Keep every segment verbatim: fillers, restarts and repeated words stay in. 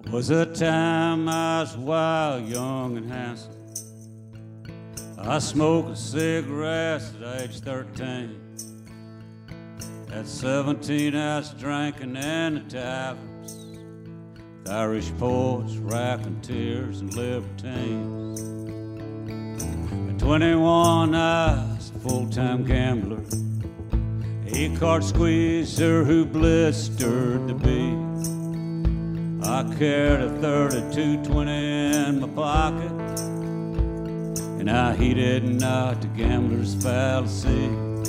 Was a time I was wild, young, and handsome. I smoked cigarettes at age thirteen. At seventeen, I was drinking in the taverns, with Irish poets, raconteurs, and libertines. At twenty-one, I was a full-time gambler, a card squeezer who blistered the beat. I carried a thirty-two twenty in my pocket, and I heeded not the gambler's fallacy.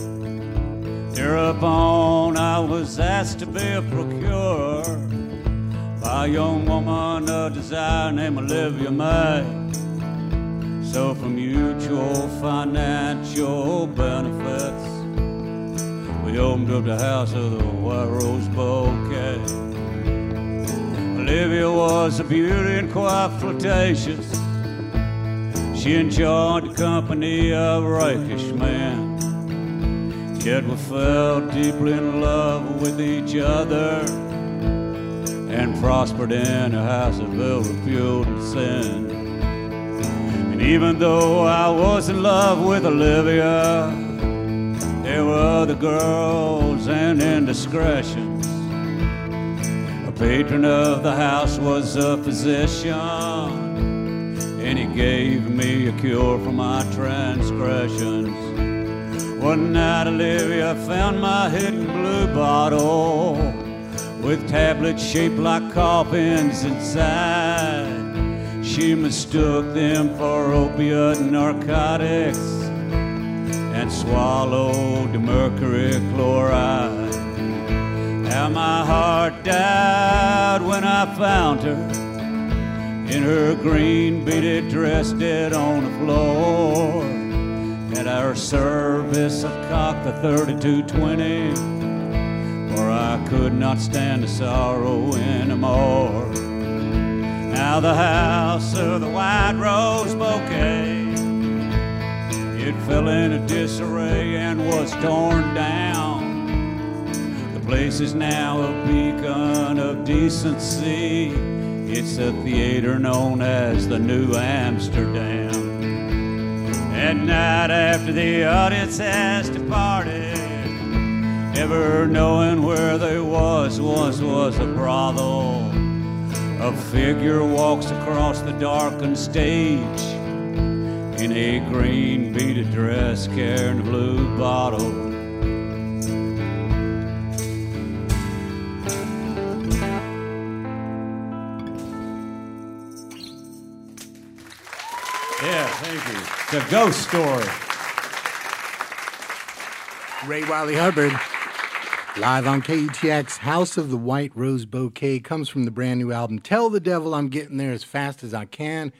Thereupon I was asked to be a procurer by a young woman of desire named Olivia May. So for mutual financial benefits, we opened up the house of the White Rose Bouquet. Olivia was a beauty and quite flirtatious. She enjoyed the company of rakish men. Yet we fell deeply in love with each other and prospered in a house of ill repute and sin. And even though I was in love with Olivia, there were other girls and indiscretions. A patron of the house was a physician, and he gave me a cure for my transgressions. One night Olivia found my hidden blue bottle with tablets shaped like coffins inside. She mistook them for opiate narcotics and swallowed the mercury chloride. How my heart died when I found her in her green beaded dress dead on the floor. At our service I cocked the thirty-two twenty, for I could not stand the sorrow anymore. Now the house of the White Rose Bouquet, it fell into disarray and was torn down. The place is now a beacon of decency. It's a theater known as the New Amsterdam. At night after the audience has departed, never knowing where they was, once was a brothel. A figure walks across the darkened stage in a green beaded dress carrying a blue bottle. Yeah, thank you. It's a ghost story. Ray Wylie Hubbard, live on K E T X. House of the White Rose Bouquet comes from the brand new album Tell the Devil I'm Getting There as Fast as I Can.